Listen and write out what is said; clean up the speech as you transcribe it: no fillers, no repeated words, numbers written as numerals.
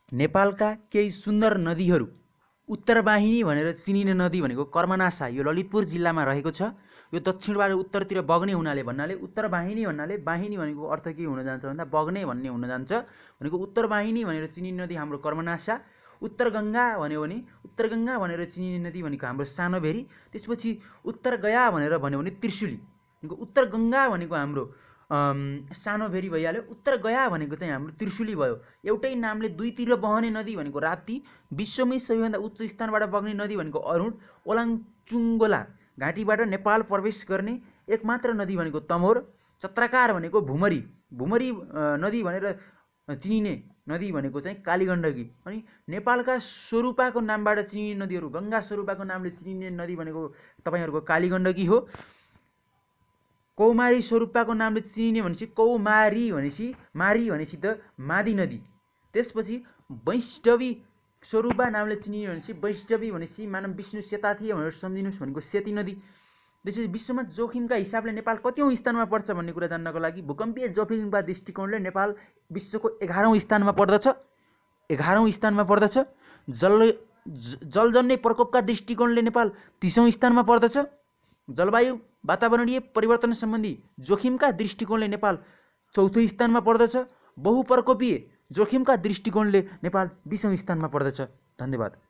नेपालका केही सुन्दर नदीहरू उत्तरवाहिनी भनेर चिनिने नदी भनेको कर्मनासा, यो ललितपुर जिल्लामा रहेको छ। यो दक्षिणबाट उत्तरतिर बग्ने हुनाले भन्नाले उत्तरवाहिनी भन्नाले वाहिनी भनेको अर्थ के हुन जान्छ भन्दा बग्ने भन्ने हुन जान्छ। भनेको उत्तरवाहिनी भनेर चिनिने नदी हाम्रो कर्मनासा। उत्तरगङ्गा भन्यो भने उत्तरगङ्गा भनेर चिनिने नदी भनेको हाम्रो सानोभेरी। त्यसपछि उत्तरगया भनेर भन्यो भने त्रिशुली। भनेको उत्तरगङ्गा भनेको हाम्रो सानोभेरी भइहाल्यो, उत्तरगया भनेको चाहिँ हाम्रो त्रिशुली भयो। एउटै नामले दुईतिर बहने नदी भनेको राप्ती, विश्वमै सबैभन्दा उच्च स्थानबाट बग्ने नदी भनेको अरुण, ओलाङचुङ्गोला घाटीबाट नेपाल प्रवेश गर्ने एकमात्र नदी भनेको तमोर, चत्राकार भनेको भुमरी, भुमरी नदी भनेर चिनिने नदी भनेको चाहिँ कालीगण्डकी। अनि नेपालका स्वरूपाको नामबाट चिनिने नदीहरू, गङ्गा स्वरूपाको नामले चिनिने नदी भनेको तपाईँहरूको कालीगण्डकी हो। कौमारी स्वरूपाको नामले चिनिने भनेपछि कौमारी भनेपछि मारी भनेपछि त मादी नदी। त्यसपछि वैष्णवी स्वरूपा नामले चिनिने भनेपछि वैष्णवी भनेपछि मानव विष्णु सेता थिए भनेर सम्झिनुहोस् भनेको सेती नदी। त्यसपछि विश्वमा जोखिमका हिसाबले नेपाल कतिौँ स्थानमा पर्छ भन्ने कुरा जान्नको लागि भूकम्पीय जोखिमका दृष्टिकोणले नेपाल विश्वको 11औँ स्थानमा पर्दछ। 11औँ स्थानमा पर्दछ। जलजन्य प्रकोपका दृष्टिकोणले नेपाल 30औँ स्थानमा पर्दछ। जलवायु वातावरणीय परिवर्तन सम्बन्धी जोखिमका दृष्टिकोणले नेपाल 4औं स्थानमा पर्दछ। बहुप्रकोपीय जोखिमका दृष्टिकोणले नेपाल 20औं स्थानमा पर्दछ। धन्यवाद।